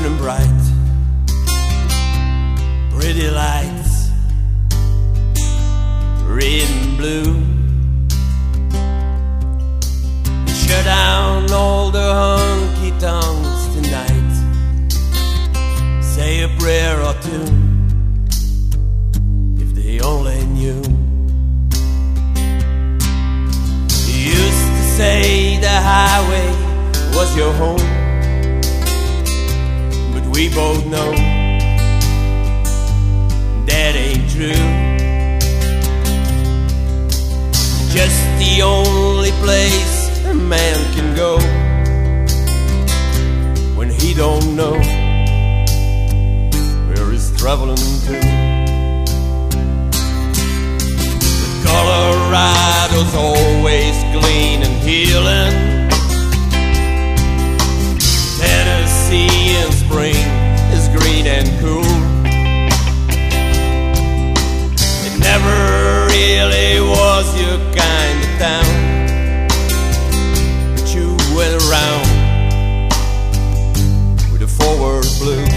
burning bright, pretty lights, red and blue. Shut down all the honky-tonks tonight. Say a prayer or two, if they only knew. You used to say the highway was your home, but we both know that ain't true. Just the only place a man can go when he don't know where he's traveling to. But Colorado's always clean and healing. Tennessee in spring is green and cool. It never really was your kind of town, but you went around with a forward blue.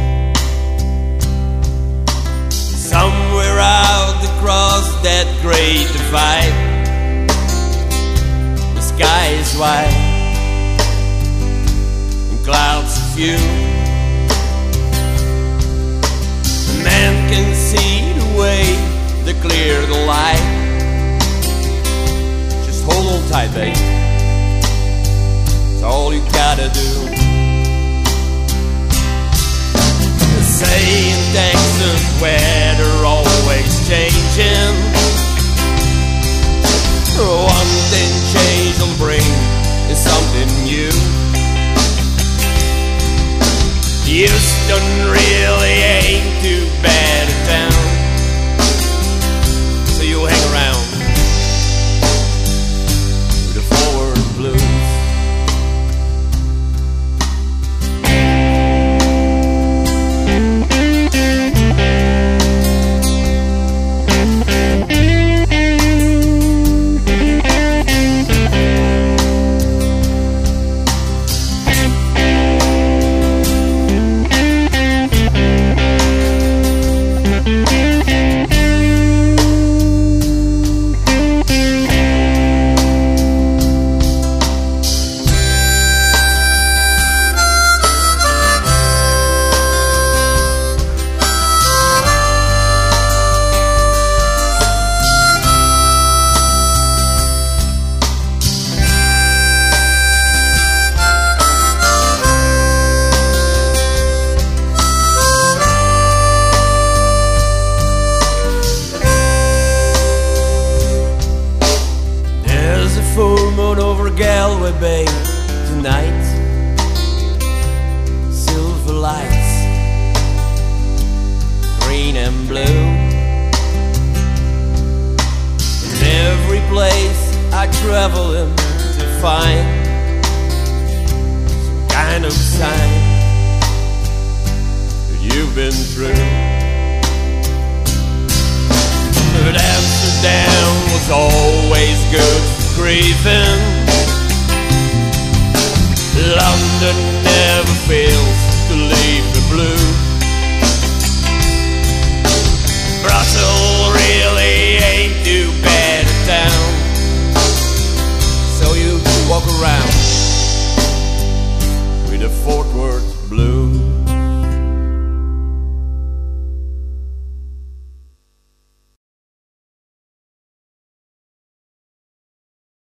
Somewhere out across that great divide, the sky is white, clouds few. A man can see the way to clear the light. Just hold on tight, babe. That's all you gotta do. Say in Texas, weather always changing. One thing change will bring is something new. Houston really ain't too bad a town, so you'll hang around with the forward blues. Galway Bay tonight, silver lights, green and blue. In every place I travel in to find some kind of sign that you've been through. But Amsterdam was always good